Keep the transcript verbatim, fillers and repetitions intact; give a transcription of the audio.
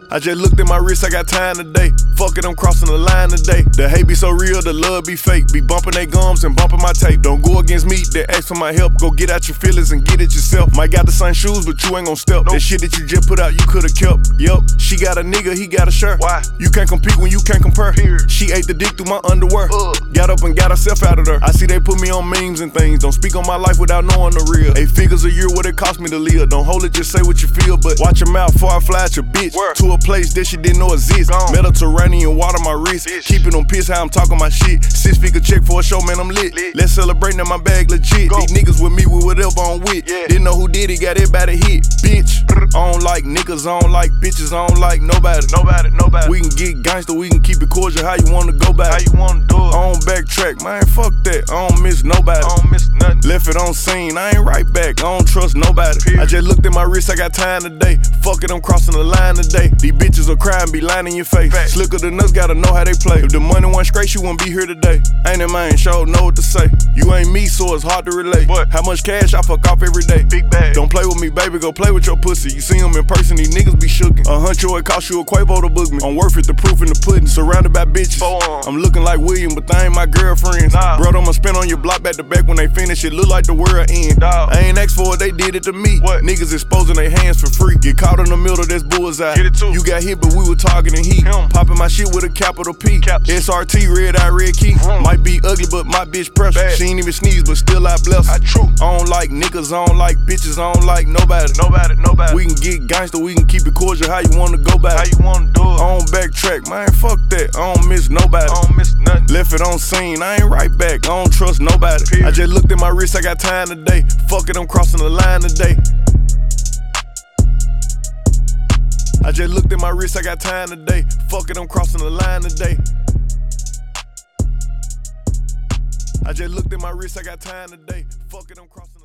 I just looked at my wrist, I got time today. Fuck it, I'm crossing the line today. The hate be so real, the love be fake. Be bumping they gums and bumping my tape. Don't go against me, they ask for my help. Go get out your feelings and get it yourself. Might got the same shoes, but you ain't gon' step. Nope. That shit that you just put out, you could've kept. Yup, she got a nigga, he got a shirt. Why? You can't compete when you can't compare. Here. She ate the dick through my underwear. Uh. Got up and got herself out of there. I see they put me on memes and things. Don't speak on my life without knowing the real. Eight figures a year, what it cost me to live. Don't hold it, just say what you feel, but watch your mouth before I fly at your bitch. Word. To a place that she didn't know exist. Gone. Mediterranean water my wrist. Bitch. Keeping on piss how I'm talking my shit. Six figure check for a show, man, I'm lit. lit. Let's celebrate now, my bag legit. Go. These niggas with me with whatever I'm with. Yeah. Didn't know who did it, got everybody hit. Bitch, I don't like niggas, I don't like bitches, I don't like nobody. Nobody, nobody. We can get gangster, we can keep it cordial. How you wanna go back? How you wanna do it? I don't backtrack, man, fuck that. I don't miss nobody. I don't miss nothing. Left it on scene, I ain't right back. I don't trust nobody. Period. I just looked at my wrist, I got time today. Fuck it, I'm crossing the line today. These bitches will cry and be lying in your face. Fact. Slicker than us, gotta know how they play. If the money went straight, you wouldn't be here today. Ain't it, man? Sure know what to say. You ain't me, so it's hard to relate. What? How much cash I fuck off every day? Big bag. Don't play with me, baby, go play with your pussy. You see them in person, these niggas be shookin'. A huncho, it cost you a Quavo to book me. I'm worth it, the proof in the pudding, surrounded by bitches. I'm looking like William, but they ain't my girlfriends. Nah. Bro, I'ma spin on your block back to back when they finish. It look like the world end. Dog. I ain't asked for it, they did it to me. What? Niggas exposing their hands for free. Get caught in the middle, that's bullseye. Get it too. You got hit, but we were targeting heat. Him. Popping my shit with a capital P. Caps. S R T, red eye, red key. Mm. Might be ugly, but my bitch pressure. She ain't even sneeze, but still I bless her. I true. I don't like niggas, I don't like bitches, I don't like nobody. Nobody, nobody. We can get gangster, we can keep it cordial. How you wanna go back? How you wanna do it? I don't backtrack, man, fuck that. I don't miss nobody. I don't miss nothing. Left it on scene, I ain't right back. I don't trust nobody. Period. I just looked at my wrist, I got time today. Fuck it, I'm crossing the line today. I just looked at my wrist, I got time today. Fuck it, I'm crossing the line today. I just looked at my wrist, I got time today. Fuck it, I'm crossing